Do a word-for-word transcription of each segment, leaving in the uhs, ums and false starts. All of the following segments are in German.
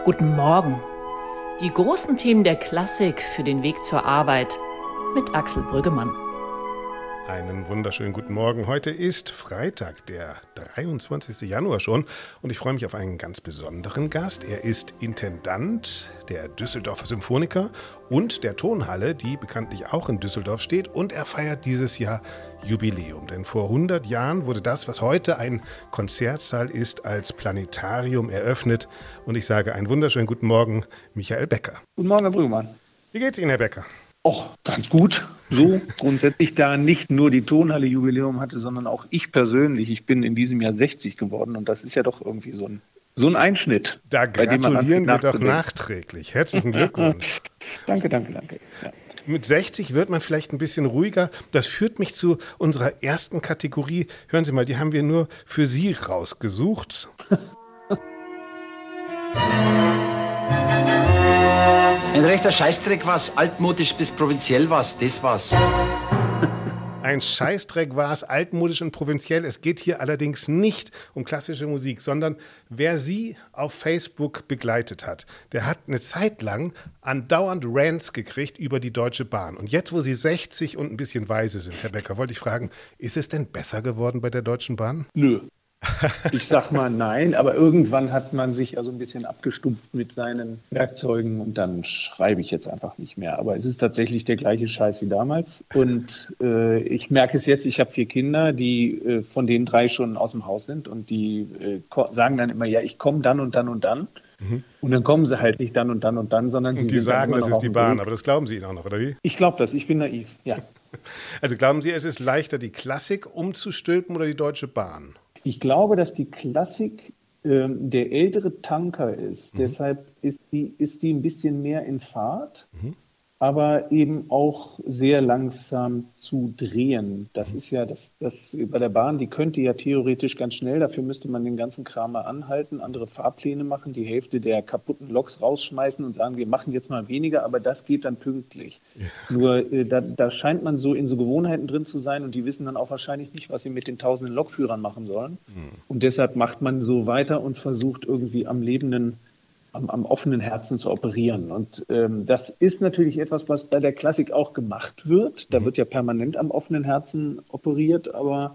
Guten Morgen. Die großen Themen der Klassik für den Weg zur Arbeit mit Axel Brüggemann. Einen wunderschönen guten Morgen. Heute ist Freitag, der dreiundzwanzigsten Januar schon, und ich freue mich auf einen ganz besonderen Gast. Er ist Intendant der Düsseldorfer Symphoniker und der Tonhalle, die bekanntlich auch in Düsseldorf steht, und er feiert dieses Jahr Jubiläum. Denn vor hundert Jahren wurde das, was heute ein Konzertsaal ist, als Planetarium eröffnet. Und ich sage einen wunderschönen guten Morgen, Michael Becker. Guten Morgen, Herr Brüggemann. Wie geht's Ihnen, Herr Becker? Och, ganz gut. So grundsätzlich, da nicht nur die Tonhalle Jubiläum hatte, sondern auch ich persönlich. Ich bin in diesem Jahr sechzig geworden und das ist ja doch irgendwie so ein, so ein Einschnitt. Da gratulieren wir doch nachträglich. Herzlichen Glückwunsch. Danke, danke, danke. Ja. Mit sechzig wird man vielleicht ein bisschen ruhiger. Das führt mich zu unserer ersten Kategorie. Hören Sie mal, die haben wir nur für Sie rausgesucht. Ein rechter Scheißdreck war's, altmodisch bis provinziell war's, das war's. Ein Scheißdreck war es, altmodisch und provinziell. Es geht hier allerdings nicht um klassische Musik, sondern wer Sie auf Facebook begleitet hat, der hat eine Zeit lang andauernd Rants gekriegt über die Deutsche Bahn. Und jetzt, wo Sie sechzig und ein bisschen weise sind, Herr Becker, wollte ich fragen, ist es denn besser geworden bei der Deutschen Bahn? Nö. Ich sag mal nein, aber irgendwann hat man sich also ein bisschen abgestumpft mit seinen Werkzeugen und dann schreibe ich jetzt einfach nicht mehr. Aber es ist tatsächlich der gleiche Scheiß wie damals und äh, ich merke es jetzt, ich habe vier Kinder, die äh, von denen drei schon aus dem Haus sind und die äh, sagen dann immer, ja, ich komme dann und dann und dann. Mhm. Und dann kommen sie halt nicht dann und dann und dann, sondern sie und die sind sagen, das ist die Bahn, Weg. Aber das glauben Sie ihnen auch noch, oder wie? Ich glaube das, ich bin naiv, ja. Also glauben Sie, es ist leichter, die Klassik umzustülpen oder die Deutsche Bahn? Ich glaube, dass die Klassik ähm, der ältere Tanker ist. Mhm. Deshalb ist die, ist die ein bisschen mehr in Fahrt, mhm. aber eben auch sehr langsam zu drehen. Das mhm. ist ja das, das bei der Bahn, die könnte ja theoretisch ganz schnell, dafür müsste man den ganzen Kram mal anhalten, andere Fahrpläne machen, die Hälfte der kaputten Loks rausschmeißen und sagen, wir machen jetzt mal weniger, aber das geht dann pünktlich. Ja. Nur äh, da, da scheint man so in so Gewohnheiten drin zu sein und die wissen dann auch wahrscheinlich nicht, was sie mit den tausenden Lokführern machen sollen. Mhm. Und deshalb macht man so weiter und versucht irgendwie am lebenden Am, am offenen Herzen zu operieren. Und ähm, das ist natürlich etwas, was bei der Klassik auch gemacht wird. Da wird ja permanent am offenen Herzen operiert, aber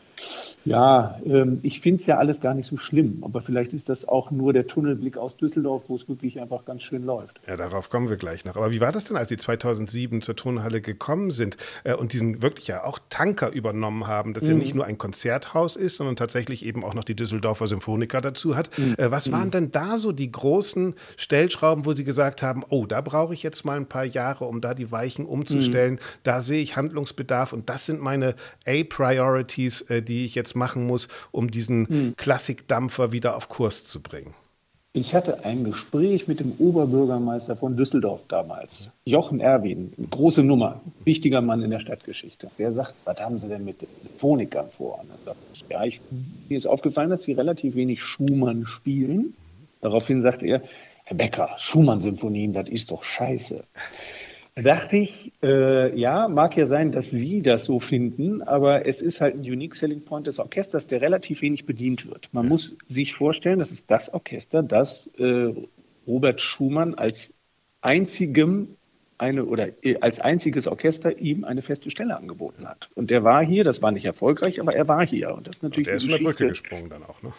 ja, ähm, ich finde es ja alles gar nicht so schlimm. Aber vielleicht ist das auch nur der Tunnelblick aus Düsseldorf, wo es wirklich einfach ganz schön läuft. Ja, darauf kommen wir gleich noch. Aber wie war das denn, als Sie zweitausendsieben zur Tonhalle gekommen sind äh, und diesen wirklich ja auch Tanker übernommen haben, das mhm. ja nicht nur ein Konzerthaus ist, sondern tatsächlich eben auch noch die Düsseldorfer Symphoniker dazu hat. Mhm. Äh, was waren denn da so die großen Stellschrauben, wo Sie gesagt haben, oh, da brauche ich jetzt mal ein paar Jahre, um da die Weichen umzustellen. Mhm. Da sehe ich Handlungsbedarf und das sind meine A-Priorities, äh, die ich jetzt machen muss, um diesen hm. Klassikdampfer wieder auf Kurs zu bringen? Ich hatte ein Gespräch mit dem Oberbürgermeister von Düsseldorf damals, Jochen Erwin, eine große Nummer, wichtiger Mann in der Stadtgeschichte. Der sagt, was haben Sie denn mit den Symphonikern vor? Und dann sagt ich, ja, ich, mir ist aufgefallen, dass Sie relativ wenig Schumann spielen. Daraufhin sagte er, Herr Becker, Schumann-Symphonien, das ist doch scheiße. Da dachte ich, äh, ja, mag ja sein, dass Sie das so finden, aber es ist halt ein Unique Selling Point des Orchesters, der relativ wenig bedient wird. Man muss sich vorstellen, das ist das Orchester, das äh, Robert Schumann als einzigem eine oder äh, als einziges Orchester ihm eine feste Stelle angeboten hat. Und der war hier, das war nicht erfolgreich, aber er war hier. Und das ist natürlich und der ist in der Brücke gesprungen dann auch, ne?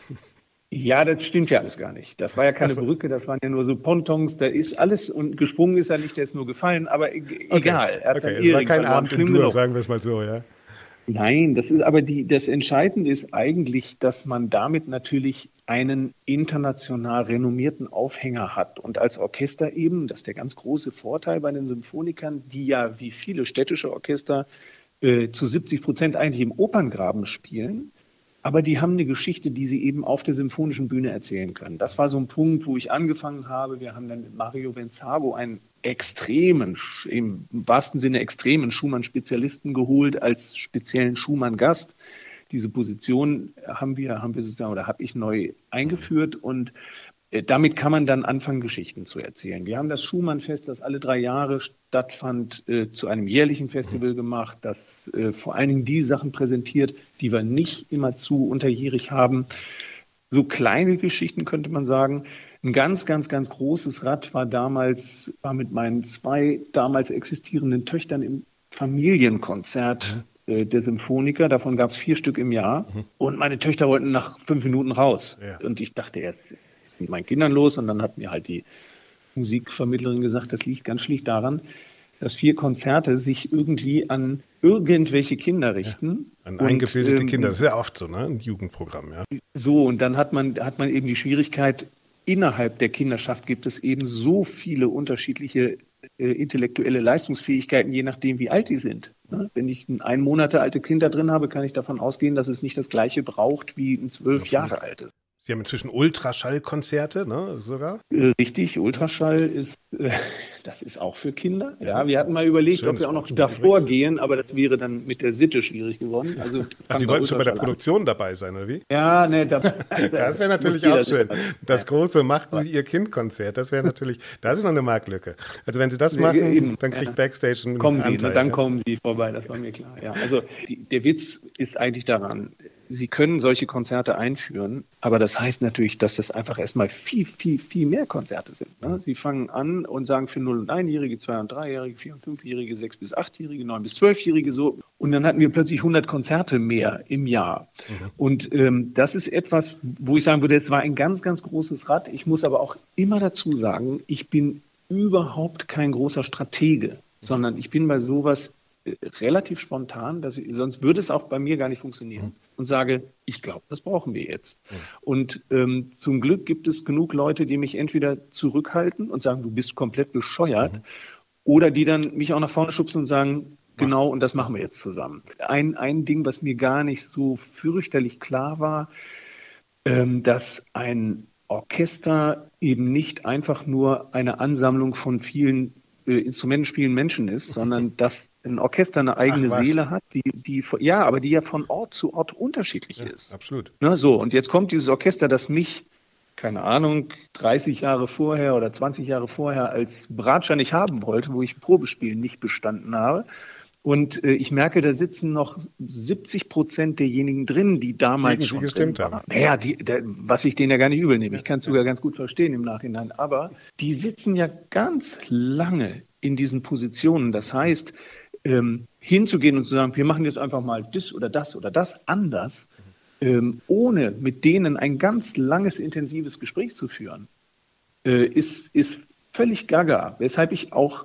Ja, das stimmt ja alles gar nicht. Das war ja keine Brücke, das waren ja nur so Pontons, da ist alles und gesprungen ist er nicht, der ist nur gefallen, aber e- okay. egal. Er hat okay, es war kein Abend im Dur, sagen wir es mal so, ja. Nein, das ist aber die, das Entscheidende ist eigentlich, dass man damit natürlich einen international renommierten Aufhänger hat. Und als Orchester eben, das ist der ganz große Vorteil bei den Symphonikern, die ja wie viele städtische Orchester äh, zu siebzig Prozent eigentlich im Operngraben spielen. Aber die haben eine Geschichte, die sie eben auf der symphonischen Bühne erzählen können. Das war so ein Punkt, wo ich angefangen habe. Wir haben dann mit Mario Venzago einen extremen, im wahrsten Sinne extremen Schumann-Spezialisten geholt als speziellen Schumann-Gast. Diese Position haben wir, haben wir sozusagen, oder habe ich neu eingeführt und damit kann man dann anfangen, Geschichten zu erzählen. Wir haben das Schumann-Fest, das alle drei Jahre stattfand, äh, zu einem jährlichen Festival gemacht, das äh, vor allen Dingen die Sachen präsentiert, die wir nicht immer zu unterjährig haben. So kleine Geschichten könnte man sagen. Ein ganz, ganz, ganz großes Rad war damals, war mit meinen zwei damals existierenden Töchtern im Familienkonzert mhm. äh, der Symphoniker. Davon gab es vier Stück im Jahr. Mhm. Und meine Töchter wollten nach fünf Minuten raus. Ja. Und ich dachte, jetzt ist mit meinen Kindern los. Und dann hat mir halt die Musikvermittlerin gesagt, das liegt ganz schlicht daran, dass vier Konzerte sich irgendwie an irgendwelche Kinder richten. Ja, an eingebildete und, ähm, Kinder, das ist ja oft so, ne? Ein Jugendprogramm, ja. So, und dann hat man, hat man eben die Schwierigkeit, innerhalb der Kinderschaft gibt es eben so viele unterschiedliche äh, intellektuelle Leistungsfähigkeiten, je nachdem, wie alt die sind. Ne? Wenn ich ein ein Monate alte Kind da drin habe, kann ich davon ausgehen, dass es nicht das Gleiche braucht wie ein zwölf ja, Jahre altes. Sie haben inzwischen Ultraschallkonzerte, ne, sogar? Richtig, Ultraschall ist, äh, das ist auch für Kinder. Ja, wir hatten mal überlegt, Schön, ob wir auch noch davor gehen, aber das wäre dann mit der Sitte schwierig geworden. Also, also Sie wollten schon bei der Produktion an. dabei sein, oder wie? Ja, ne, da, das wäre natürlich auch schön. Das große Machen Sie Ihr Kind-Konzert, das wäre natürlich, das ist noch eine Marktlücke. Also wenn Sie das machen, Eben, dann kriegt ja. Backstage einen kommen Anteil. Sie, dann ja. kommen Sie vorbei, das war mir klar. Ja, also die, der Witz ist eigentlich daran, Sie können solche Konzerte einführen, aber das heißt natürlich, dass das einfach erstmal viel, viel, viel mehr Konzerte sind. Ne? Sie fangen an und sagen für null- und einjährige, zwei- und dreijährige, vier- und fünfjährige, sechs- bis achtjährige, neun- bis zwölfjährige so. Und dann hatten wir plötzlich hundert Konzerte mehr im Jahr. Mhm. Und ähm, das ist etwas, wo ich sagen würde, es war ein ganz, ganz großes Rad. Ich muss aber auch immer dazu sagen, ich bin überhaupt kein großer Stratege, sondern ich bin bei sowas relativ spontan, dass ich, sonst würde es auch bei mir gar nicht funktionieren. Mhm. Und sage, ich glaube, das brauchen wir jetzt. Mhm. Und ähm, zum Glück gibt es genug Leute, die mich entweder zurückhalten und sagen, du bist komplett bescheuert, mhm. oder die dann mich auch nach vorne schubsen und sagen, genau, Mach. und das machen wir jetzt zusammen. Ein, ein Ding, was mir gar nicht so fürchterlich klar war, ähm, dass ein Orchester eben nicht einfach nur eine Ansammlung von vielen Instrumenten spielen Menschen ist, sondern dass ein Orchester eine eigene Ach, Seele hat, die, die, ja, aber die ja von Ort zu Ort unterschiedlich ja, ist. Absolut. Na, so, und jetzt kommt dieses Orchester, das mich, keine Ahnung, dreißig Jahre vorher oder zwanzig Jahre vorher als Bratscher nicht haben wollte, wo ich Probespielen nicht bestanden habe. Und äh, ich merke, da sitzen noch siebzig Prozent derjenigen drin, die damals schon gestimmt haben. Naja, die, der, was ich denen ja gar nicht übel nehme. Ich kann es sogar ganz gut verstehen im Nachhinein. Aber die sitzen ja ganz lange in diesen Positionen. Das heißt, ähm, hinzugehen und zu sagen, wir machen jetzt einfach mal das oder das oder das anders, ähm, ohne mit denen ein ganz langes, intensives Gespräch zu führen, äh, ist, ist völlig gaga. Weshalb ich auch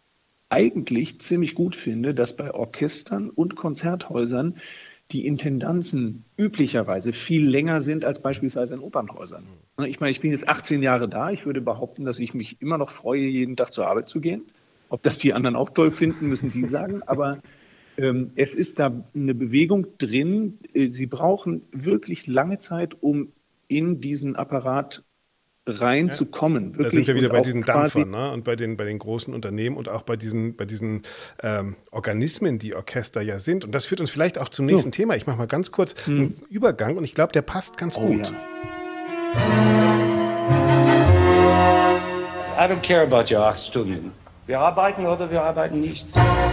eigentlich ziemlich gut finde, dass bei Orchestern und Konzerthäusern die Intendanzen üblicherweise viel länger sind als beispielsweise in Opernhäusern. Ich meine, ich bin jetzt achtzehn Jahre da. Ich würde behaupten, dass ich mich immer noch freue, jeden Tag zur Arbeit zu gehen. Ob das die anderen auch toll finden, müssen die sagen. Aber ähm, es ist da eine Bewegung drin. Sie brauchen wirklich lange Zeit, um in diesen Apparat reinzukommen. Ja, da sind wir wieder bei diesen Dampfern, ne? Und bei den, bei den großen Unternehmen und auch bei diesen, bei diesen ähm, Organismen, die Orchester ja sind. Und das führt uns vielleicht auch zum nächsten oh. Thema. Ich mache mal ganz kurz hm. einen Übergang und ich glaube, der passt ganz oh, gut. Ja. I don't care about your acht Stunden. Wir arbeiten oder wir arbeiten nicht.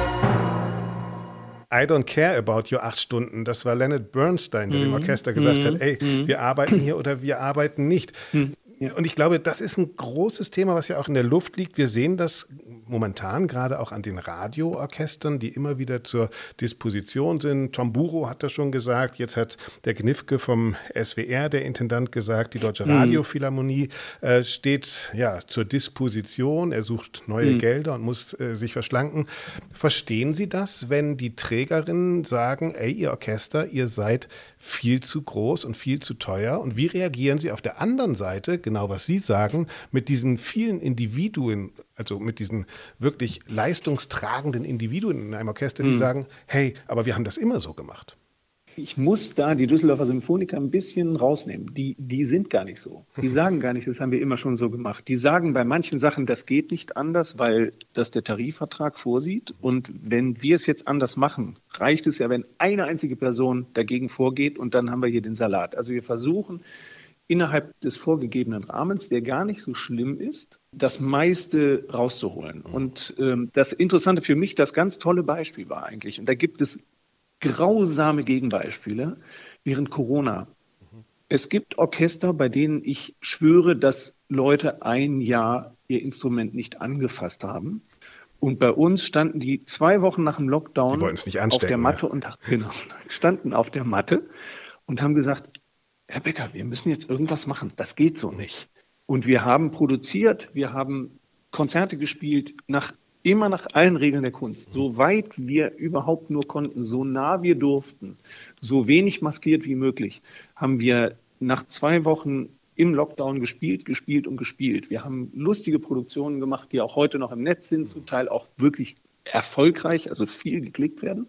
I don't care about your acht Stunden. Das war Leonard Bernstein, der mm. dem Orchester gesagt mm. hat, ey, mm. wir arbeiten hier oder wir arbeiten nicht. Mm. Ja. Und ich glaube, das ist ein großes Thema, was ja auch in der Luft liegt. Wir sehen das momentan gerade auch an den Radioorchestern, die immer wieder zur Disposition sind. Tom Buro hat das schon gesagt. Jetzt hat der Gnifke vom S W R, der Intendant, gesagt, die Deutsche Radiophilharmonie äh, steht ja zur Disposition. Er sucht neue mhm. Gelder und muss äh, sich verschlanken. Verstehen Sie das, wenn die Trägerinnen sagen, ey, ihr Orchester, ihr seid viel zu groß und viel zu teuer? Und wie reagieren Sie auf der anderen Seite, genau was Sie sagen, mit diesen vielen Individuen, also mit diesen wirklich leistungstragenden Individuen in einem Orchester, die mhm. sagen, hey, aber wir haben das immer so gemacht? Ich muss da die Düsseldorfer Symphoniker ein bisschen rausnehmen. Die, die sind gar nicht so. Die sagen gar nicht, das haben wir immer schon so gemacht. Die sagen bei manchen Sachen, das geht nicht anders, weil das der Tarifvertrag vorsieht. Und wenn wir es jetzt anders machen, reicht es ja, wenn eine einzige Person dagegen vorgeht und dann haben wir hier den Salat. Also wir versuchen innerhalb des vorgegebenen Rahmens, der gar nicht so schlimm ist, das meiste rauszuholen. Und ähm, das Interessante für mich, das ganz tolle Beispiel war eigentlich, und da gibt es grausame Gegenbeispiele, während Corona Es gibt Orchester, bei denen ich schwöre, dass Leute ein Jahr ihr Instrument nicht angefasst haben. Und bei uns standen die zwei Wochen nach dem Lockdown nicht auf der Matte ja. und genau, standen auf der Matte und haben gesagt, Herr Becker, wir müssen jetzt irgendwas machen. Das geht so nicht. Und wir haben produziert, wir haben Konzerte gespielt, nach, immer nach allen Regeln der Kunst. So weit wir überhaupt nur konnten, so nah wir durften, so wenig maskiert wie möglich, haben wir nach zwei Wochen im Lockdown gespielt, gespielt und gespielt. Wir haben lustige Produktionen gemacht, die auch heute noch im Netz sind, zum Teil auch wirklich erfolgreich, also viel geklickt werden.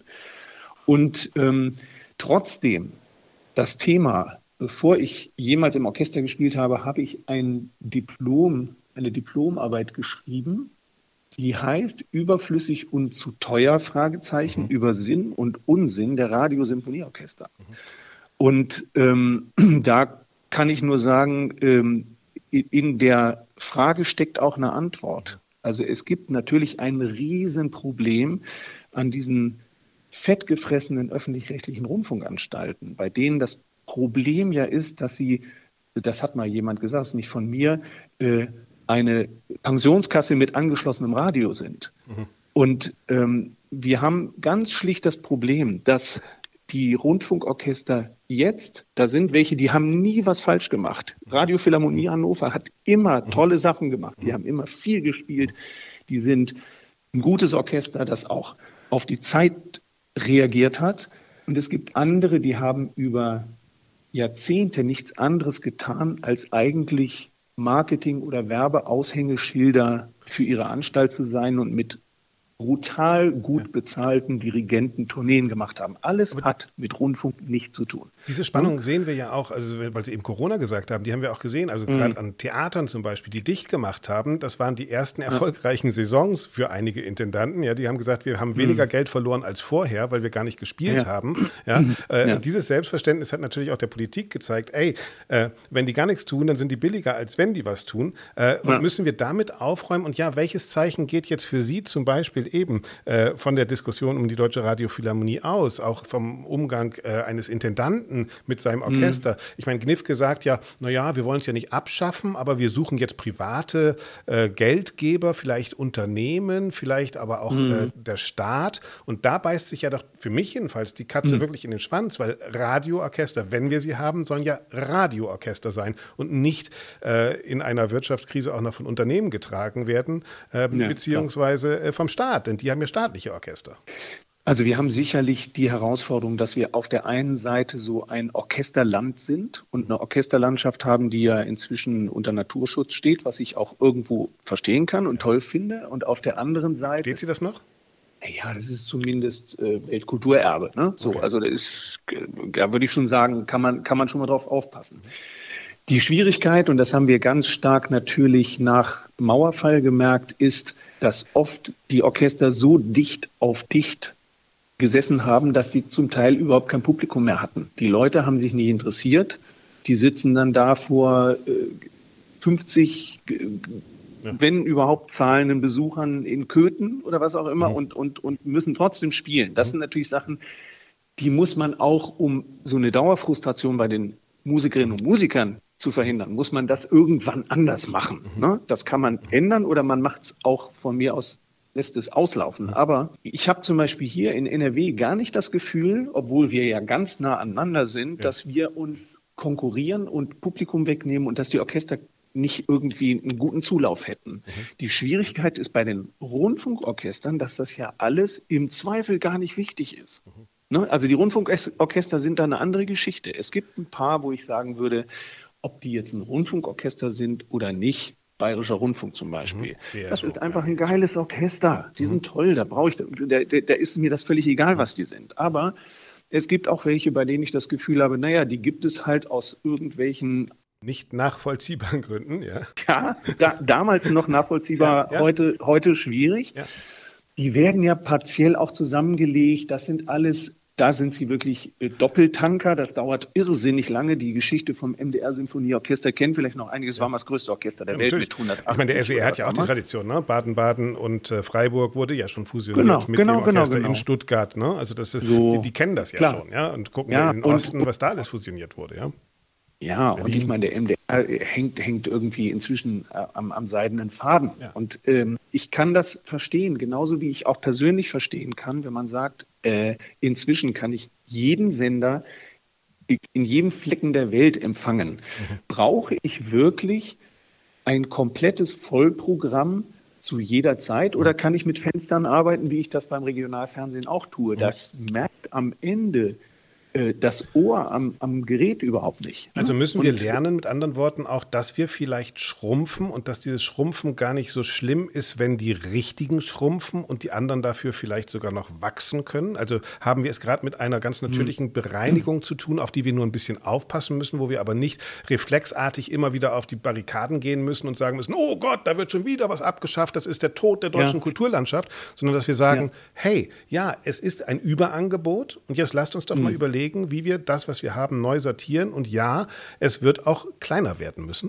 Und ähm, trotzdem, das Thema, bevor ich jemals im Orchester gespielt habe, habe ich ein Diplom, eine Diplomarbeit geschrieben, die heißt Überflüssig und zu teuer, Fragezeichen, mhm. über Sinn und Unsinn der Radiosymphonieorchester. Mhm. Und ähm, da kann ich nur sagen, ähm, in der Frage steckt auch eine Antwort. Also es gibt natürlich ein Riesenproblem an diesen fettgefressenen öffentlich-rechtlichen Rundfunkanstalten, bei denen das Problem ja ist, dass sie, das hat mal jemand gesagt, das ist nicht von mir, äh, eine Pensionskasse mit angeschlossenem Radio sind. Mhm. Und ähm, wir haben ganz schlicht das Problem, dass die Rundfunkorchester jetzt, da sind welche, die haben nie was falsch gemacht. Radio Philharmonie Hannover hat immer tolle Sachen gemacht. Die haben immer viel gespielt. Die sind ein gutes Orchester, das auch auf die Zeit reagiert hat. Und es gibt andere, die haben über Jahrzehnte nichts anderes getan, als eigentlich Marketing- oder Werbeaushängeschilder für ihre Anstalt zu sein und mit brutal gut bezahlten Dirigenten Tourneen gemacht haben. Alles Aber hat mit Rundfunk nichts zu tun. Diese Spannung hm? sehen wir ja auch, also weil Sie eben Corona gesagt haben, die haben wir auch gesehen, also hm. gerade an Theatern zum Beispiel, die dicht gemacht haben, das waren die ersten erfolgreichen ja. Saisons für einige Intendanten, ja, die haben gesagt, wir haben weniger hm. Geld verloren als vorher, weil wir gar nicht gespielt ja. haben. Ja, äh, ja. Und dieses Selbstverständnis hat natürlich auch der Politik gezeigt, ey, äh, wenn die gar nichts tun, dann sind die billiger, als wenn die was tun. Äh, und ja. müssen wir damit aufräumen? Und ja, welches Zeichen geht jetzt für Sie zum Beispiel eben äh, von der Diskussion um die Deutsche Radiophilharmonie aus, auch vom Umgang äh, eines Intendanten mit seinem Orchester. Mhm. Ich meine, Gnifke sagt ja, naja, wir wollen es ja nicht abschaffen, aber wir suchen jetzt private äh, Geldgeber, vielleicht Unternehmen, vielleicht aber auch mhm. äh, der Staat. Und da beißt sich ja doch für mich jedenfalls die Katze mhm. wirklich in den Schwanz, weil Radioorchester, wenn wir sie haben, sollen ja Radioorchester sein und nicht äh, in einer Wirtschaftskrise auch noch von Unternehmen getragen werden, äh, ja, beziehungsweise äh, vom Staat. Denn die haben ja staatliche Orchester. Also wir haben sicherlich die Herausforderung, dass wir auf der einen Seite so ein Orchesterland sind und eine Orchesterlandschaft haben, die ja inzwischen unter Naturschutz steht, was ich auch irgendwo verstehen kann und toll finde. Und auf der anderen Seite... Steht sie das noch? Ja, das ist zumindest äh, Weltkulturerbe. Ne? So, okay. Also da ist, da würde ich schon sagen, kann man, kann man schon mal drauf aufpassen. Die Schwierigkeit, und das haben wir ganz stark natürlich nach Mauerfall gemerkt, ist, dass oft die Orchester so dicht auf dicht gesessen haben, dass sie zum Teil überhaupt kein Publikum mehr hatten. Die Leute haben sich nicht interessiert. Die sitzen dann da vor äh, fünfzig, äh, ja. wenn überhaupt, zahlenden Besuchern in Köthen oder was auch immer mhm. und, und, und müssen trotzdem spielen. Das mhm. sind natürlich Sachen, die muss man auch, um so eine Dauerfrustration bei den Musikerinnen und Musikern zu verhindern, muss man das irgendwann anders machen. Mhm. Ne? Das kann man ändern oder man macht es auch von mir aus, lässt es auslaufen. Mhm. Aber ich habe zum Beispiel hier in N R W gar nicht das Gefühl, obwohl wir ja ganz nah aneinander sind, ja. dass wir uns konkurrieren und Publikum wegnehmen und dass die Orchester nicht irgendwie einen guten Zulauf hätten. Mhm. Die Schwierigkeit ist bei den Rundfunkorchestern, dass das ja alles im Zweifel gar nicht wichtig ist. Mhm. Ne? Also die Rundfunkorchester sind da eine andere Geschichte. Es gibt ein paar, wo ich sagen würde, ob die jetzt ein Rundfunkorchester sind oder nicht, Bayerischer Rundfunk zum Beispiel. Mhm, das so, ist einfach ja. ein geiles Orchester. Die mhm. sind toll, da brauche ich, da, da, da ist mir das völlig egal, mhm. was die sind. Aber es gibt auch welche, bei denen ich das Gefühl habe, naja, die gibt es halt aus irgendwelchen nicht nachvollziehbaren Gründen, ja. Ja, da, damals noch nachvollziehbar, ja, ja. Heute, heute schwierig. Ja. Die werden ja partiell auch zusammengelegt. Das sind alles Da sind sie wirklich Doppeltanker. Das dauert irrsinnig lange. Die Geschichte vom M D R-Symphonieorchester kennen vielleicht noch einiges. Ja. War mal das größte Orchester der ja, Welt natürlich. Mit hundertachtzig. Ich meine, der S W R hat ja auch die Tradition. Ne? Baden-Baden und äh, Freiburg wurde ja schon fusioniert genau, mit genau, dem Orchester genau, genau. in Stuttgart. Ne? Also das ist, so, die, die kennen das ja klar. schon. Ja? Und gucken ja, in den Osten, und, was da alles fusioniert wurde. Ja. Ja, und ich meine, der M D R hängt, hängt irgendwie inzwischen äh, am, am seidenen Faden. Ja. Und ähm, ich kann das verstehen, genauso wie ich auch persönlich verstehen kann, wenn man sagt, äh, inzwischen kann ich jeden Sender in jedem Flecken der Welt empfangen. Mhm. Brauche ich wirklich ein komplettes Vollprogramm zu jeder Zeit oder kann ich mit Fenstern arbeiten, wie ich das beim Regionalfernsehen auch tue? Das merkt am Ende das Ohr am, am Gerät überhaupt nicht. Also müssen wir lernen, mit anderen Worten auch, dass wir vielleicht schrumpfen und dass dieses Schrumpfen gar nicht so schlimm ist, wenn die Richtigen schrumpfen und die anderen dafür vielleicht sogar noch wachsen können. Also haben wir es gerade mit einer ganz natürlichen Bereinigung mhm. zu tun, auf die wir nur ein bisschen aufpassen müssen, wo wir aber nicht reflexartig immer wieder auf die Barrikaden gehen müssen und sagen müssen, oh Gott, da wird schon wieder was abgeschafft, das ist der Tod der deutschen ja. Kulturlandschaft, sondern dass wir sagen, ja. hey, ja, es ist ein Überangebot und jetzt lasst uns doch mhm. mal überlegen, wie wir das, was wir haben, neu sortieren. Und ja, es wird auch kleiner werden müssen.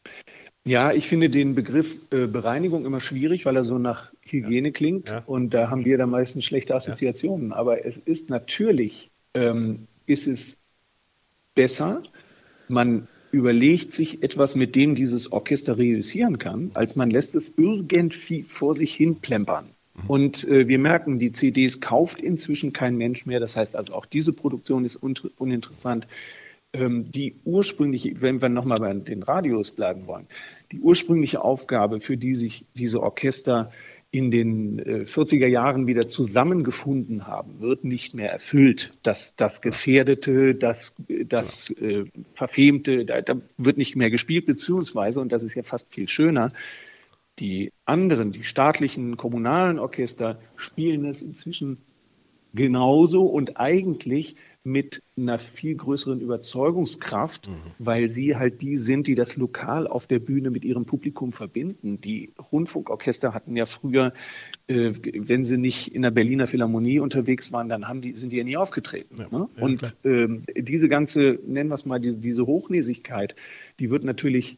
Ja, ich finde den Begriff äh, Bereinigung immer schwierig, weil er so nach Hygiene ja. klingt. Ja. Und da haben wir dann meistens schlechte Assoziationen. Ja. Aber es ist natürlich, ähm, ist es besser, man überlegt sich etwas, mit dem dieses Orchester reüssieren kann, als man lässt es irgendwie vor sich hin plempern. Und äh, wir merken, die C Ds kauft inzwischen kein Mensch mehr. Das heißt also, auch diese Produktion ist un- uninteressant. Ähm, die ursprüngliche, wenn wir nochmal bei den Radios bleiben wollen, die ursprüngliche Aufgabe, für die sich diese Orchester in den äh, vierziger Jahren wieder zusammengefunden haben, wird nicht mehr erfüllt. Das, das Gefährdete, das, das äh, Verfemte, da, da wird nicht mehr gespielt, beziehungsweise, und das ist ja fast viel schöner, die anderen, die staatlichen, kommunalen Orchester spielen es inzwischen genauso und eigentlich mit einer viel größeren Überzeugungskraft, mhm. weil sie halt die sind, die das lokal auf der Bühne mit ihrem Publikum verbinden. Die Rundfunkorchester hatten ja früher, äh, wenn sie nicht in der Berliner Philharmonie unterwegs waren, dann haben die, sind die ja nie aufgetreten. Ja, ne? ja, und ähm, diese ganze, nennen wir es mal, diese, diese Hochnäsigkeit, die wird natürlich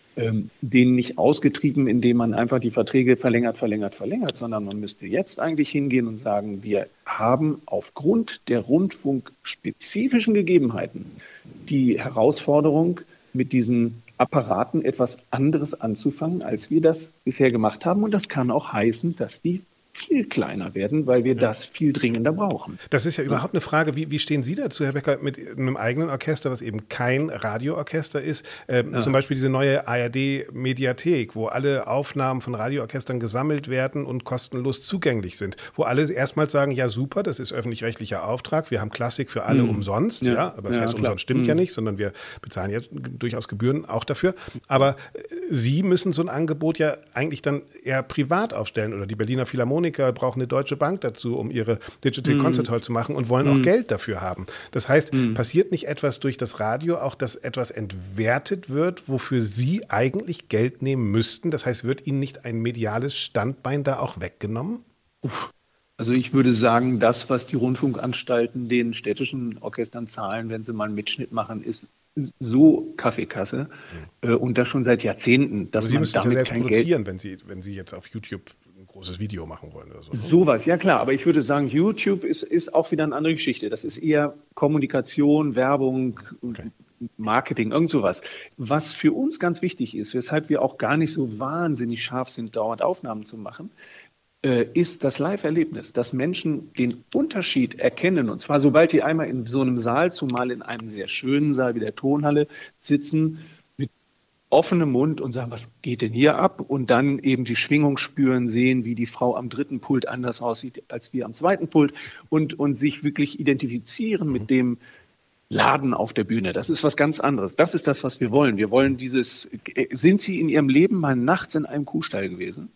denen nicht ausgetrieben, indem man einfach die Verträge verlängert, verlängert, verlängert, sondern man müsste jetzt eigentlich hingehen und sagen, wir haben aufgrund der rundfunkspezifischen Gegebenheiten die Herausforderung, mit diesen Apparaten etwas anderes anzufangen, als wir das bisher gemacht haben. Und das kann auch heißen, dass die viel kleiner werden, weil wir ja. das viel dringender brauchen. Das ist ja überhaupt eine Frage, wie, wie stehen Sie dazu, Herr Becker, mit einem eigenen Orchester, was eben kein Radioorchester ist? Ähm, ja. Zum Beispiel diese neue A R D-Mediathek, wo alle Aufnahmen von Radioorchestern gesammelt werden und kostenlos zugänglich sind. Wo alle erstmals sagen, ja super, das ist öffentlich-rechtlicher Auftrag, wir haben Klassik für alle mhm. umsonst. Ja. ja, aber das ja, heißt, klar. umsonst stimmt mhm. ja nicht, sondern wir bezahlen ja durchaus Gebühren auch dafür. Aber äh, Sie müssen so ein Angebot ja eigentlich dann eher privat aufstellen oder die Berliner Philharmoniker brauchen eine Deutsche Bank dazu, um ihre Digital mm. Concert Hall zu machen und wollen mm. auch Geld dafür haben. Das heißt, mm. passiert nicht etwas durch das Radio auch, dass etwas entwertet wird, wofür Sie eigentlich Geld nehmen müssten? Das heißt, wird Ihnen nicht ein mediales Standbein da auch weggenommen? Also ich würde sagen, das, was die Rundfunkanstalten den städtischen Orchestern zahlen, wenn sie mal einen Mitschnitt machen, ist so Kaffeekasse mhm. äh, und das schon seit Jahrzehnten, dass Aber Sie man müssen damit ja selbst kein produzieren, Geld wenn Sie, wenn Sie jetzt auf YouTube großes Video machen wollen oder so. Sowas, ja klar, aber ich würde sagen, YouTube ist, ist auch wieder eine andere Geschichte. Das ist eher Kommunikation, Werbung, okay. Marketing, irgend sowas. Was für uns ganz wichtig ist, weshalb wir auch gar nicht so wahnsinnig scharf sind, dauernd Aufnahmen zu machen, äh, ist das Live-Erlebnis, dass Menschen den Unterschied erkennen. Und zwar, sobald die einmal in so einem Saal, zumal in einem sehr schönen Saal wie der Tonhalle, sitzen, offenem Mund und sagen, was geht denn hier ab? Und dann eben die Schwingung spüren, sehen, wie die Frau am dritten Pult anders aussieht als die am zweiten Pult und, und sich wirklich identifizieren mit dem Laden auf der Bühne. Das ist was ganz anderes. Das ist das, was wir wollen. Wir wollen dieses, sind Sie in Ihrem Leben mal nachts in einem Kuhstall gewesen?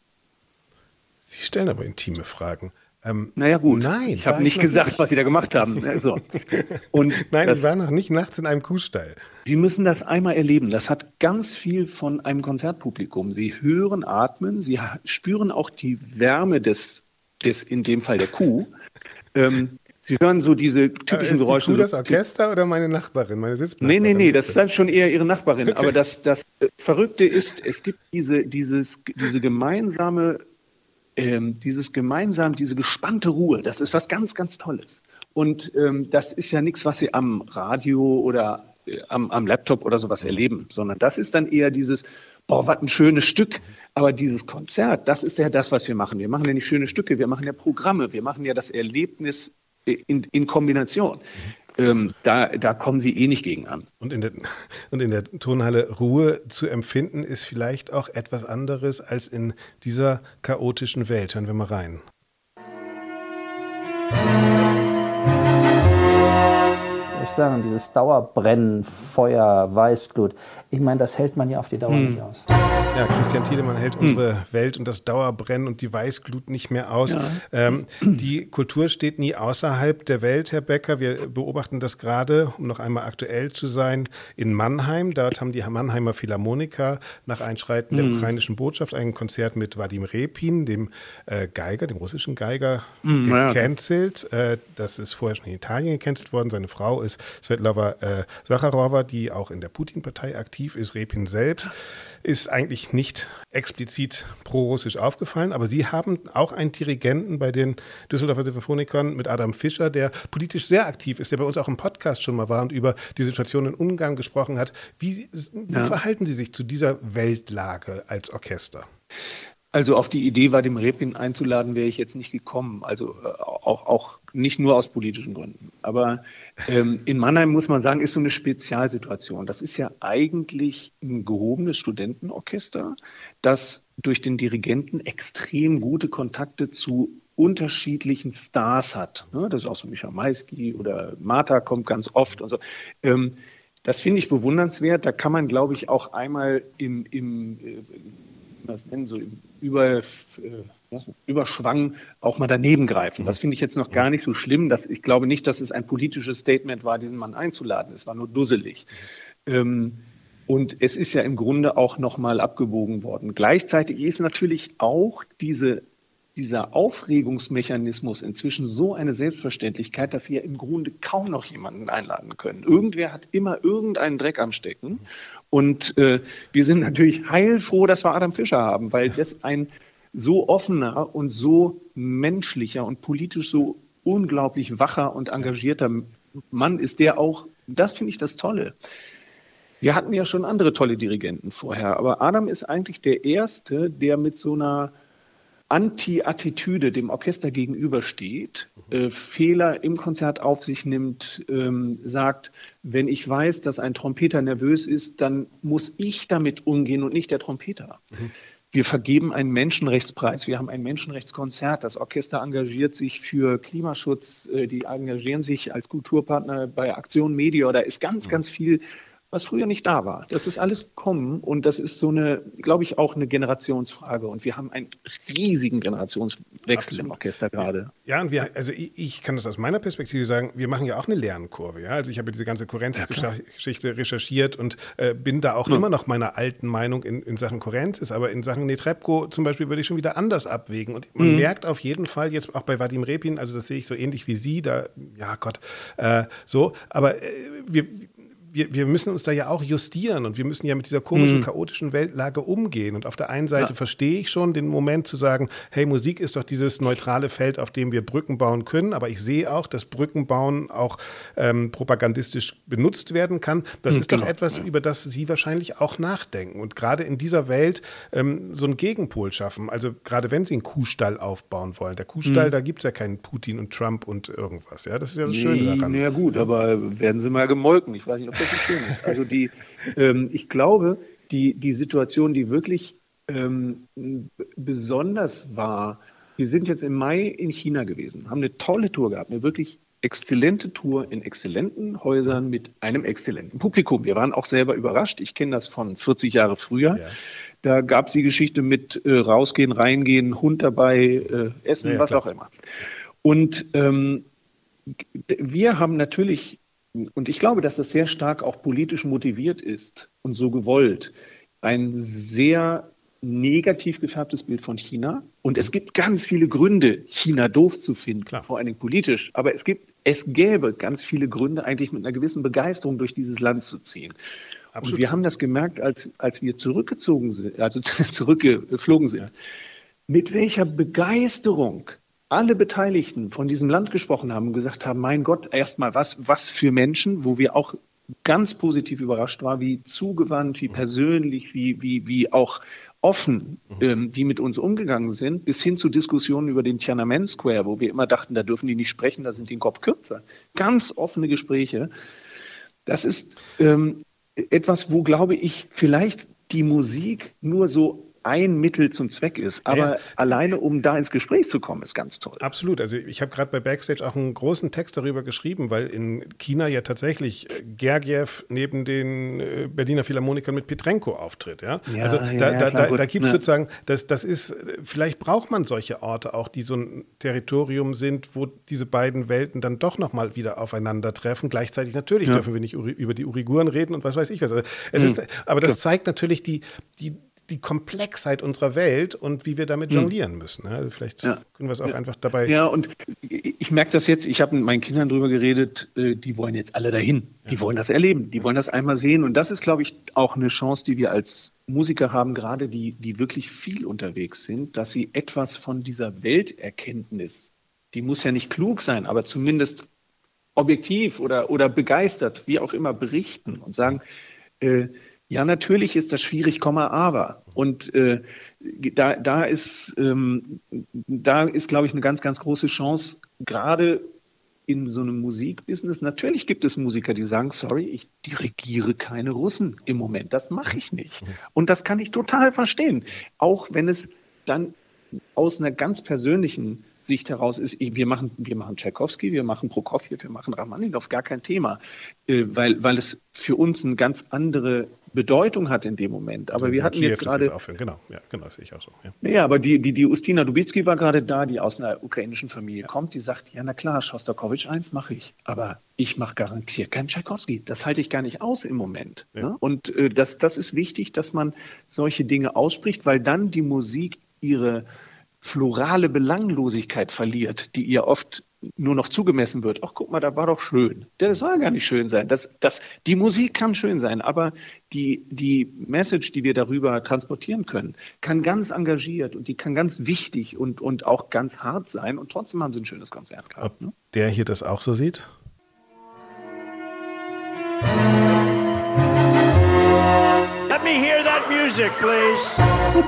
Sie stellen aber intime Fragen. Ähm, naja gut, nein, ich habe nicht gesagt, nicht. was Sie da gemacht haben. Also, und nein, das, ich war noch nicht nachts in einem Kuhstall. Sie müssen das einmal erleben. Das hat ganz viel von einem Konzertpublikum. Sie hören, atmen, Sie spüren auch die Wärme des, des in dem Fall der Kuh. ähm, Sie hören so diese typischen ist Geräusche. Die Kuh das Orchester oder meine Nachbarin, meine Sitznachbarin? Nee, nee, nee, das ist dann schon eher Ihre Nachbarin. Okay. Aber das, das Verrückte ist, es gibt diese, dieses, diese gemeinsame Ähm, dieses gemeinsam, diese gespannte Ruhe, das ist was ganz, ganz Tolles. Und ähm, das ist ja nichts, was Sie am Radio oder am, am Laptop oder sowas erleben, sondern das ist dann eher dieses, boah, was ein schönes Stück. Aber dieses Konzert, das ist ja das, was wir machen. Wir machen ja nicht schöne Stücke, wir machen ja Programme, wir machen ja das Erlebnis in, in Kombination. Ähm, da, da kommen sie eh nicht gegen an. Und in, der, und in der Tonhalle Ruhe zu empfinden, ist vielleicht auch etwas anderes als in dieser chaotischen Welt. Hören wir mal rein. Ich sagen, dieses Dauerbrennen, Feuer, Weißglut, ich meine, das hält man ja auf die Dauer hm. nicht aus. Ja, Christian Thielemann hält hm. unsere Welt und das Dauerbrennen und die Weißglut nicht mehr aus. Ja. Ähm, die Kultur steht nie außerhalb der Welt, Herr Becker. Wir beobachten das gerade, um noch einmal aktuell zu sein, in Mannheim. Dort haben die Mannheimer Philharmoniker nach Einschreiten hm. der ukrainischen Botschaft ein Konzert mit Wadim Repin, dem äh, Geiger, dem russischen Geiger, hm, gecancelt. Ja. Äh, das ist vorher schon in Italien gecancelt worden. Seine Frau ist Svetlana äh, Sacharowa, die auch in der Putin-Partei aktiv ist. Repin selbst ist eigentlich nicht explizit pro-russisch aufgefallen, aber Sie haben auch einen Dirigenten bei den Düsseldorfer Symphonikern mit Adam Fischer, der politisch sehr aktiv ist, der bei uns auch im Podcast schon mal war und über die Situation in Ungarn gesprochen hat. Wie, wie ja. verhalten Sie sich zu dieser Weltlage als Orchester? Also auf die Idee, Wadim Repin einzuladen, wäre ich jetzt nicht gekommen. Also äh, auch, auch nicht nur aus politischen Gründen. Aber ähm, in Mannheim, muss man sagen, ist so eine Spezialsituation. Das ist ja eigentlich ein gehobenes Studentenorchester, das durch den Dirigenten extrem gute Kontakte zu unterschiedlichen Stars hat. Ne? Das ist auch so Micha Maisky oder Martha kommt ganz oft und so. Ähm, das finde ich bewundernswert. Da kann man, glaube ich, auch einmal im, im äh, das nennen, so im Über, äh, Überschwang auch mal daneben greifen. Das finde ich jetzt noch gar nicht so schlimm. Dass, ich glaube nicht, dass es ein politisches Statement war, diesen Mann einzuladen. Es war nur dusselig. Ähm, und es ist ja im Grunde auch nochmal abgewogen worden. Gleichzeitig ist natürlich auch diese, dieser Aufregungsmechanismus inzwischen so eine Selbstverständlichkeit, dass Sie ja im Grunde kaum noch jemanden einladen können. Irgendwer hat immer irgendeinen Dreck am Stecken. Und äh, wir sind natürlich heilfroh, dass wir Adam Fischer haben, weil das ein so offener und so menschlicher und politisch so unglaublich wacher und engagierter Mann ist, der auch, das finde ich das Tolle. Wir hatten ja schon andere tolle Dirigenten vorher, aber Adam ist eigentlich der Erste, der mit so einer Anti-Attitüde dem Orchester gegenübersteht, äh, Fehler im Konzert auf sich nimmt, ähm, sagt, wenn ich weiß, dass ein Trompeter nervös ist, dann muss ich damit umgehen und nicht der Trompeter. Mhm. Wir vergeben einen Menschenrechtspreis, wir haben ein Menschenrechtskonzert, das Orchester engagiert sich für Klimaschutz, äh, die engagieren sich als Kulturpartner bei Aktion Media, da ist ganz, mhm. ganz viel, was früher nicht da war. Das ist alles gekommen und das ist so eine, glaube ich, auch eine Generationsfrage. Und wir haben einen riesigen Generationswechsel Absolut. Im Orchester gerade. Ja, und wir, also ich, ich kann das aus meiner Perspektive sagen, wir machen ja auch eine Lernkurve. Ja? Also ich habe diese ganze Kurrenzis-Geschichte ja, recherchiert und äh, bin da auch ja. immer noch meiner alten Meinung in, in Sachen Kurrenzis. Aber in Sachen Netrebko zum Beispiel würde ich schon wieder anders abwägen. Und man mhm. merkt auf jeden Fall jetzt auch bei Wadim Repin, also das sehe ich so ähnlich wie Sie, da, ja Gott, äh, so, aber äh, wir Wir, wir müssen uns da ja auch justieren und wir müssen ja mit dieser komischen, mhm. chaotischen Weltlage umgehen. Und auf der einen Seite ja. verstehe ich schon den Moment zu sagen, hey, Musik ist doch dieses neutrale Feld, auf dem wir Brücken bauen können. Aber ich sehe auch, dass Brückenbauen auch ähm, propagandistisch benutzt werden kann. Das mhm, ist genau. doch etwas, ja. über das Sie wahrscheinlich auch nachdenken. Und gerade in dieser Welt ähm, so einen Gegenpol schaffen. Also gerade wenn Sie einen Kuhstall aufbauen wollen. Der Kuhstall, mhm. da gibt es ja keinen Putin und Trump und irgendwas. Ja, das ist ja das Schöne daran. Ja gut, aber werden Sie mal gemolken. Ich weiß nicht, ob das so schön ist. Also die, ähm, ich glaube, die, die Situation, die wirklich ähm, besonders war, wir sind jetzt im Mai in China gewesen, haben eine tolle Tour gehabt, eine wirklich exzellente Tour in exzellenten Häusern mit einem exzellenten Publikum. Wir waren auch selber überrascht. Ich kenne das von vierzig Jahre früher. Ja. Da gab es die Geschichte mit äh, rausgehen, reingehen, Hund dabei, äh, essen, ja, was klar. auch immer. Und ähm, wir haben natürlich, und ich glaube, dass das sehr stark auch politisch motiviert ist und so gewollt, ein sehr negativ gefärbtes Bild von China. Und es gibt ganz viele Gründe, China doof zu finden, Klar. vor allen Dingen politisch. Aber es gibt, es gäbe ganz viele Gründe, eigentlich mit einer gewissen Begeisterung durch dieses Land zu ziehen. Absolut. Und wir haben das gemerkt, als, als wir zurückgezogen sind, also zurückgeflogen sind, ja. mit welcher Begeisterung alle Beteiligten von diesem Land gesprochen haben und gesagt haben, mein Gott, erstmal was, was für Menschen, wo wir auch ganz positiv überrascht war, wie zugewandt, wie persönlich, wie, wie, wie auch offen ähm, die mit uns umgegangen sind, bis hin zu Diskussionen über den Tiananmen Square, wo wir immer dachten, da dürfen die nicht sprechen, da sind die Kopfköpfe. Ganz offene Gespräche. Das ist ähm, etwas, wo, glaube ich, vielleicht die Musik nur so ein Mittel zum Zweck ist. Aber ja, alleine, um da ins Gespräch zu kommen, ist ganz toll. Absolut. Also ich habe gerade bei Backstage auch einen großen Text darüber geschrieben, weil in China ja tatsächlich Gergiev neben den Berliner Philharmonikern mit Petrenko auftritt. Ja? Ja, also ja, da, ja, da, da, da gibt es ja. sozusagen, das, das ist, vielleicht braucht man solche Orte auch, die so ein Territorium sind, wo diese beiden Welten dann doch nochmal wieder aufeinandertreffen. Gleichzeitig natürlich ja. dürfen wir nicht über die Uiguren reden und was weiß ich was. Also es hm. ist, aber das zeigt natürlich die, die die Komplexheit unserer Welt und wie wir damit jonglieren müssen. Also vielleicht ja. können wir es auch ja. einfach dabei... Ja, und ich merke das jetzt, ich habe mit meinen Kindern drüber geredet, die wollen jetzt alle dahin. Die ja. wollen das erleben, die wollen das einmal sehen. Und das ist, glaube ich, auch eine Chance, die wir als Musiker haben, gerade die, die wirklich viel unterwegs sind, dass sie etwas von dieser Welterkenntnis, die muss ja nicht klug sein, aber zumindest objektiv oder, oder begeistert, wie auch immer, berichten und sagen, äh, ja, natürlich ist das schwierig, Komma, aber. Und äh, da, da ist, ähm, da ist, glaube ich, eine ganz, ganz große Chance, gerade in so einem Musikbusiness. Natürlich gibt es Musiker, die sagen, sorry, ich dirigiere keine Russen im Moment. Das mache ich nicht. Und das kann ich total verstehen. Auch wenn es dann aus einer ganz persönlichen Sicht heraus ist, wir machen, wir machen Tschaikowski, wir machen Prokofjew, wir machen Rachmaninow, gar kein Thema, äh, weil, weil es für uns eine ganz andere Bedeutung hat in dem Moment. Aber wir hatten Kiew, jetzt gerade... Genau, ja, genau, das sehe ich auch so. Ja, ja aber die, die, die Ustina Dubicki war gerade da, die aus einer ukrainischen Familie kommt, die sagt, ja, na klar, Schostakowitsch eins mache ich, aber ich mache garantiert keinen Tschaikowski. Das halte ich gar nicht aus im Moment. Ja. Ne? Und äh, das, das ist wichtig, dass man solche Dinge ausspricht, weil dann die Musik ihre florale Belanglosigkeit verliert, die ihr oft nur noch zugemessen wird. Ach, guck mal, da war doch schön. Das soll gar nicht schön sein. Das, das, die Musik kann schön sein, aber die, die Message, die wir darüber transportieren können, kann ganz engagiert und die kann ganz wichtig und, und auch ganz hart sein. Und trotzdem haben sie ein schönes Konzert gehabt. Ne? Ob der hier das auch so sieht? Let me hear that music, please.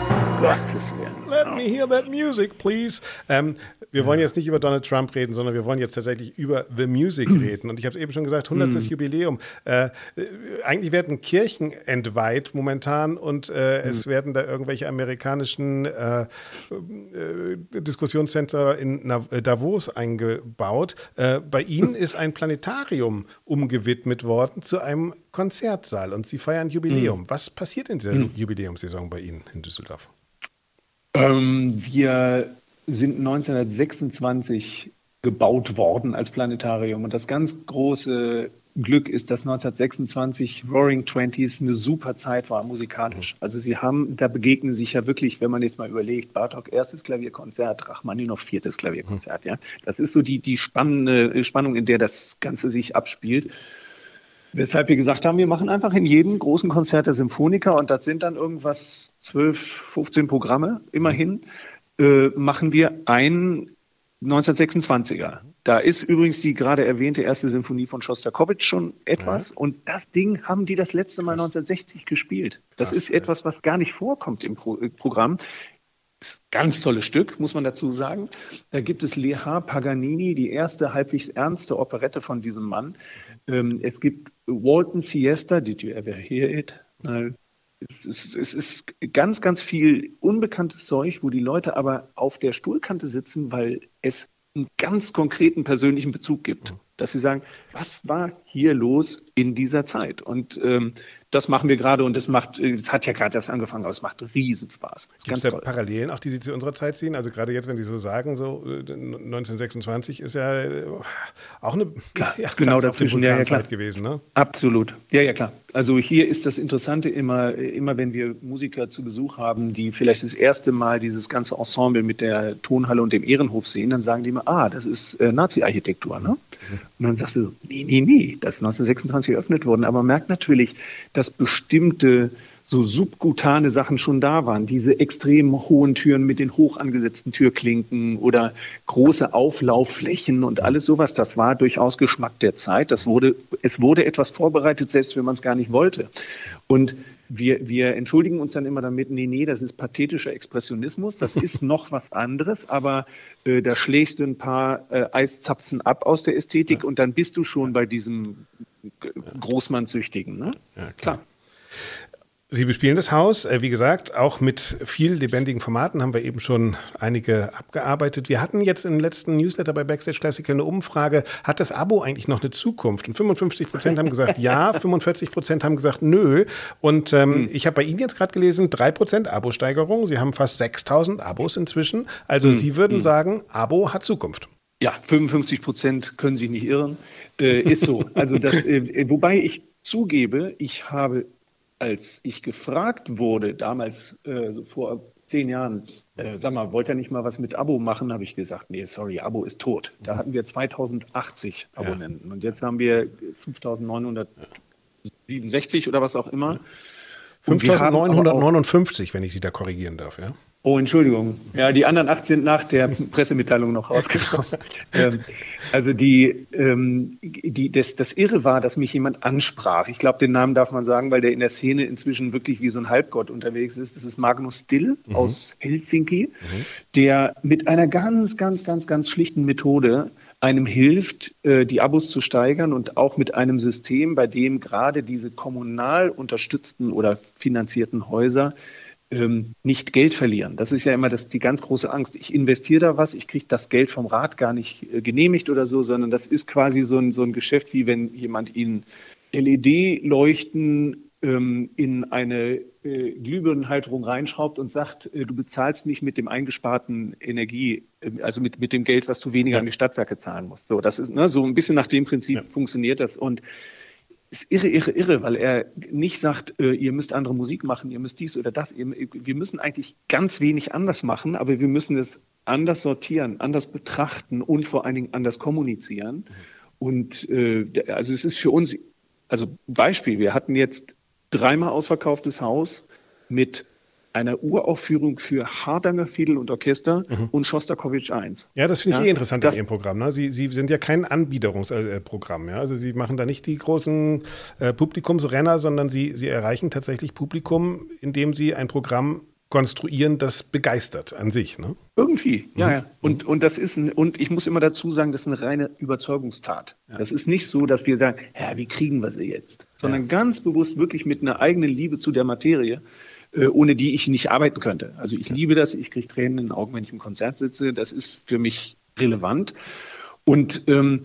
Let me hear that music, please. Ähm, wir wollen jetzt nicht über Donald Trump reden, sondern wir wollen jetzt tatsächlich über The Music reden. Und ich habe es eben schon gesagt, hundertstes Jubiläum. Äh, eigentlich werden Kirchen entweiht momentan und äh, mhm. es werden da irgendwelche amerikanischen äh, äh, Diskussionszentren in Davos eingebaut. Äh, bei Ihnen ist ein Planetarium umgewidmet worden zu einem Konzertsaal und Sie feiern Jubiläum. Mhm. Was passiert in dieser mhm. Jubiläumssaison bei Ihnen in Düsseldorf? Ähm, wir sind neunzehnhundertsechsundzwanzig gebaut worden als Planetarium. Und das ganz große Glück ist, dass neunzehnhundertsechsundzwanzig Roaring Twenties eine super Zeit war musikalisch. Also sie haben, da begegnen sich ja wirklich, wenn man jetzt mal überlegt, Bartók erstes Klavierkonzert, Rachmaninow viertes Klavierkonzert. Ja, das ist so die, die spannende Spannung, in der das Ganze sich abspielt. Weshalb wir gesagt haben, wir machen einfach in jedem großen Konzert der Symphoniker, und das sind dann irgendwas zwölf, fünfzehn Programme, immerhin, äh, machen wir einen neunzehnhundertsechsundzwanziger. Da ist übrigens die gerade erwähnte erste Symphonie von Schostakowitsch schon etwas, ja. Und das Ding haben die das letzte Mal neunzehnhundertsechzig gespielt. Das Krass, ist ja. etwas, was gar nicht vorkommt im Pro- Programm. Ganz tolles Stück, muss man dazu sagen. Da gibt es Leha Paganini, die erste halbwegs ernste Operette von diesem Mann. Ähm, es gibt Walton Siesta, did you ever hear it? Nein. Es ist, es ist ganz, ganz viel unbekanntes Zeug, wo die Leute aber auf der Stuhlkante sitzen, weil es einen ganz konkreten persönlichen Bezug gibt. Dass sie sagen, was war hier los in dieser Zeit? Und ähm, das machen wir gerade, und es macht, es hat ja gerade erst angefangen, aber es macht riesen Spaß. Gibt es da toll. Parallelen auch, die Sie zu unserer Zeit ziehen? Also gerade jetzt, wenn Sie so sagen, so neunzehnhundertsechsundzwanzig ist ja auch eine klar, ja, genau dazwischen, ja, ja, Zeit gewesen, ne? Absolut. Ja, ja, klar. Also hier ist das Interessante immer, immer wenn wir Musiker zu Besuch haben, die vielleicht das erste Mal dieses ganze Ensemble mit der Tonhalle und dem Ehrenhof sehen, dann sagen die immer, ah, das ist äh, Nazi-Architektur, ne? Mhm. Und dann sagst du, nee, nee, nee, das ist neunzehnhundertsechsundzwanzig eröffnet worden. Aber man merkt natürlich, dass bestimmte so subkutane Sachen schon da waren. Diese extrem hohen Türen mit den hoch angesetzten Türklinken oder große Auflaufflächen und alles sowas, das war durchaus Geschmack der Zeit. Das wurde, es wurde etwas vorbereitet, selbst wenn man es gar nicht wollte. Und wir, wir entschuldigen uns dann immer damit, nee, nee, das ist pathetischer Expressionismus, das ist noch was anderes, aber äh, da schlägst du ein paar äh, Eiszapfen ab aus der Ästhetik ja. und dann bist du schon bei diesem Großmannsüchtigen. Ne? Ja, klar. klar. Sie bespielen das Haus, wie gesagt, auch mit viel lebendigen Formaten, haben wir eben schon einige abgearbeitet. Wir hatten jetzt im letzten Newsletter bei Backstage Classical eine Umfrage, hat das Abo eigentlich noch eine Zukunft? Und fünfundfünfzig Prozent haben gesagt ja, fünfundvierzig Prozent haben gesagt nö. Und ähm, hm. ich habe bei Ihnen jetzt gerade gelesen, drei Prozent Abo-Steigerung. Sie haben fast sechstausend Abos inzwischen. Also hm. Sie würden hm. sagen, Abo hat Zukunft. Ja, fünfundfünfzig Prozent können sich nicht irren. Äh, ist so. Also das, äh, wobei ich zugebe, ich habe als ich gefragt wurde, damals äh, so vor zehn Jahren, äh, sag mal, wollt ihr nicht mal was mit Abo machen, habe ich gesagt, nee, sorry, Abo ist tot. Da hatten wir zweitausendachtzig Abonnenten ja. und jetzt haben wir fünftausendneunhundertsiebenundsechzig oder was auch immer. fünftausendneunhundertneunundfünfzig, wenn ich Sie da korrigieren darf, ja? Oh, Entschuldigung. Ja, die anderen acht sind nach der Pressemitteilung noch rausgekommen. ähm, also die, ähm, die, das, das Irre war, dass mich jemand ansprach. Ich glaube, den Namen darf man sagen, weil der in der Szene inzwischen wirklich wie so ein Halbgott unterwegs ist. Das ist Magnus Still mhm. aus Helsinki, mhm. der mit einer ganz, ganz, ganz, ganz schlichten Methode einem hilft, die Abos zu steigern und auch mit einem System, bei dem gerade diese kommunal unterstützten oder finanzierten Häuser ähm, nicht Geld verlieren. Das ist ja immer das, die ganz große Angst. Ich investiere da was, ich kriege das Geld vom Rat gar nicht äh, genehmigt oder so, sondern das ist quasi so ein, so ein Geschäft, wie wenn jemand Ihnen L E D-Leuchten ähm, in eine äh, Glühbirnenhalterung reinschraubt und sagt, äh, du bezahlst mich mit dem eingesparten Energie, äh, also mit, mit dem Geld, was du weniger ja. an die Stadtwerke zahlen musst. So, das ist ne, so ein bisschen nach dem Prinzip ja. funktioniert das. Und ist irre, irre, irre, weil er nicht sagt, äh, ihr müsst andere Musik machen, ihr müsst dies oder das. Wir müssen eigentlich ganz wenig anders machen, aber wir müssen es anders sortieren, anders betrachten und vor allen Dingen anders kommunizieren. Und äh, also es ist für uns, also Beispiel, wir hatten jetzt dreimal ausverkauftes Haus mit einer Uraufführung für Hardanger Fiedel und Orchester mhm. und Schostakowitsch eins. Ja, das finde ich ja, eh interessant das, in Ihrem Programm. Ne? Sie, Sie sind ja kein Anbiederungsprogramm. Ja? Also Sie machen da nicht die großen äh, Publikumsrenner, sondern Sie, Sie erreichen tatsächlich Publikum, indem Sie ein Programm konstruieren, das begeistert an sich. Ne? Irgendwie, ja, ja. Und, und das ist ein, und ich muss immer dazu sagen, das ist eine reine Überzeugungstat. Ja. Das ist nicht so, dass wir sagen, ja, wie kriegen wir sie jetzt? Sondern ja. ganz bewusst wirklich mit einer eigenen Liebe zu der Materie, ohne die ich nicht arbeiten könnte. Also ich liebe das, ich kriege Tränen in den Augen, wenn ich im Konzert sitze. Das ist für mich relevant. Und ähm,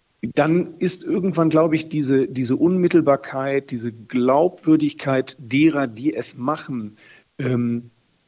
dann ist irgendwann, glaube ich, diese, diese Unmittelbarkeit, diese Glaubwürdigkeit derer, die es machen, ähm,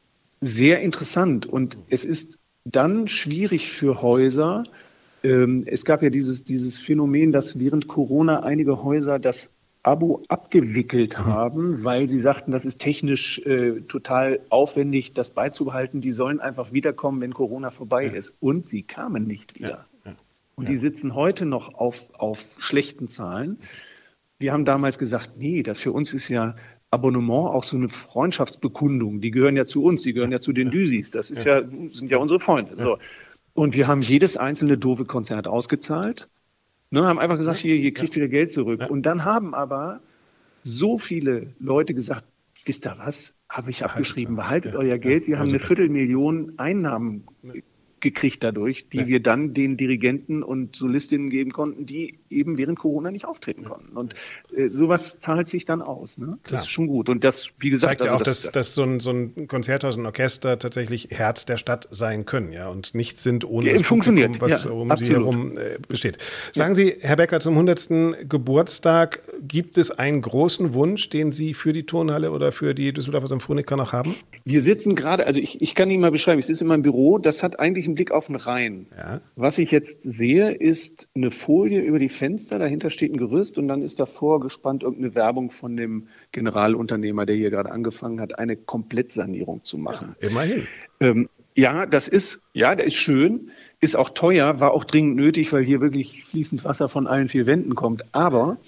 sehr interessant. Und es ist dann schwierig für Häuser. Ähm, es gab ja dieses, dieses Phänomen, dass während Corona einige Häuser das Abo abgewickelt haben, weil sie sagten, das ist technisch äh, total aufwendig, das beizubehalten. Die sollen einfach wiederkommen, wenn Corona vorbei ja. ist. Und sie kamen nicht wieder. Ja. Ja. Und ja. die sitzen heute noch auf, auf schlechten Zahlen. Wir haben damals gesagt, nee, das für uns ist ja Abonnement auch so eine Freundschaftsbekundung. Die gehören ja zu uns, die gehören ja, ja zu den Düsis. Das ist ja. ja, sind ja unsere Freunde. Ja. So. Und wir haben jedes einzelne doofe Konzert ausgezahlt. Ne, haben einfach gesagt, hier, hier kriegt ja. wieder Geld zurück. Ja. Und dann haben aber so viele Leute gesagt, wisst ihr was, habe ich abgeschrieben, behaltet ja. euer Geld. Wir ja. haben also eine Viertelmillion Einnahmen gekriegt dadurch, die ja. wir dann den Dirigenten und Solistinnen geben konnten, die eben während Corona nicht auftreten konnten. Und äh, sowas zahlt sich dann aus. Ne? Das ist schon gut. Und das, wie gesagt, zeigt ja also auch, das, dass, dass so, ein, so ein Konzerthaus, ein Orchester tatsächlich Herz der Stadt sein können, ja, und nicht sind ohne ja, das funktioniert. Publikum, was ja, um absolut. sie herum äh, besteht. Sagen ja. Sie, Herr Becker, zum hundertsten Geburtstag, gibt es einen großen Wunsch, den Sie für die Tonhalle oder für die Düsseldorfer Symphoniker noch haben? Wir sitzen gerade, also ich, ich kann Ihnen mal beschreiben, ich sitze in meinem Büro, das hat eigentlich einen Blick auf den Rhein. Ja. Was ich jetzt sehe, ist eine Folie über die Fenster, dahinter steht ein Gerüst und dann ist davor gespannt irgendeine Werbung von dem Generalunternehmer, der hier gerade angefangen hat, eine Komplettsanierung zu machen. Ja, immerhin. Ähm, ja, das ist, ja, der ist schön, ist auch teuer, war auch dringend nötig, weil hier wirklich fließend Wasser von allen vier Wänden kommt. Aber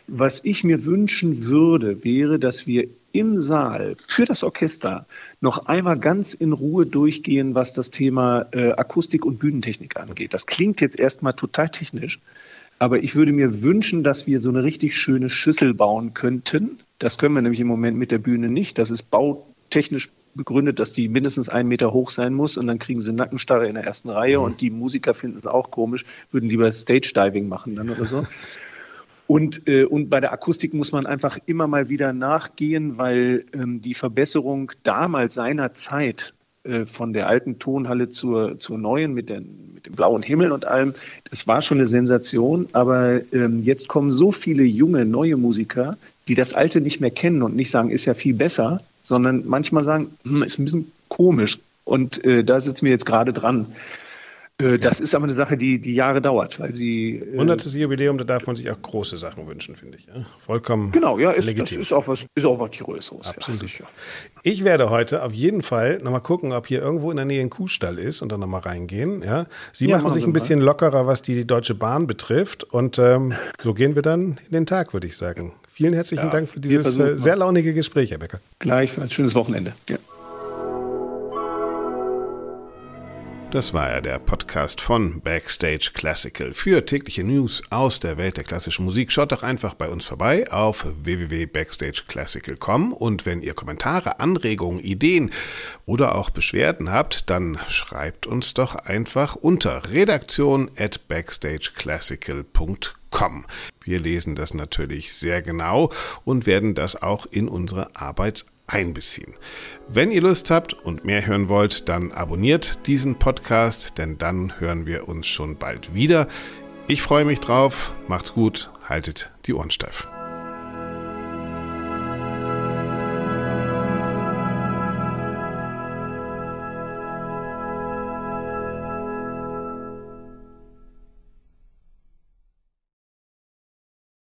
Was ich mir wünschen würde, wäre, dass wir im Saal für das Orchester noch einmal ganz in Ruhe durchgehen, was das Thema äh, Akustik und Bühnentechnik angeht. Das klingt jetzt erstmal total technisch, aber ich würde mir wünschen, dass wir so eine richtig schöne Schüssel bauen könnten. Das können wir nämlich im Moment mit der Bühne nicht. Das ist bautechnisch begründet, dass die mindestens einen Meter hoch sein muss und dann kriegen sie Nackenstarre in der ersten Reihe mhm. und die Musiker finden es auch komisch, würden lieber Stage-Diving machen dann oder so. Und, äh, und bei der Akustik muss man einfach immer mal wieder nachgehen, weil ähm, die Verbesserung damals seiner Zeit äh, von der alten Tonhalle zur, zur neuen mit, den, mit dem blauen Himmel und allem, das war schon eine Sensation. Aber ähm, jetzt kommen so viele junge, neue Musiker, die das Alte nicht mehr kennen und nicht sagen, ist ja viel besser, sondern manchmal sagen, hm, ist ein bisschen komisch. Und äh, da sitzen wir jetzt gerade dran. Das ist aber eine Sache, die die Jahre dauert, weil sie... hundertstes Jubiläum, da darf man sich auch große Sachen wünschen, finde ich. Ja? Vollkommen genau, ja, ist, legitim. Das ist auch was, ist auch was Größeres. Absolut. Ja, ich werde heute auf jeden Fall nochmal gucken, ob hier irgendwo in der Nähe ein Kuhstall ist und dann nochmal reingehen. Ja? Sie ja, machen, machen sich ein bisschen mal. lockerer, was die, die Deutsche Bahn betrifft. Und ähm, so gehen wir dann in den Tag, würde ich sagen. Vielen herzlichen ja, Dank für dieses äh, sehr launige Gespräch, Herr Becker. Gleich, ein schönes Wochenende. Ja. Das war ja der Podcast von Backstage Classical. Für tägliche News aus der Welt der klassischen Musik schaut doch einfach bei uns vorbei auf w w w punkt backstage classical punkt com und wenn ihr Kommentare, Anregungen, Ideen oder auch Beschwerden habt, dann schreibt uns doch einfach unter redaktion at backstage classical punkt com. Wir lesen das natürlich sehr genau und werden das auch in unsere Arbeit einbeziehen. Wenn ihr Lust habt und mehr hören wollt, dann abonniert diesen Podcast, denn dann hören wir uns schon bald wieder. Ich freue mich drauf, macht's gut, haltet die Ohren steif.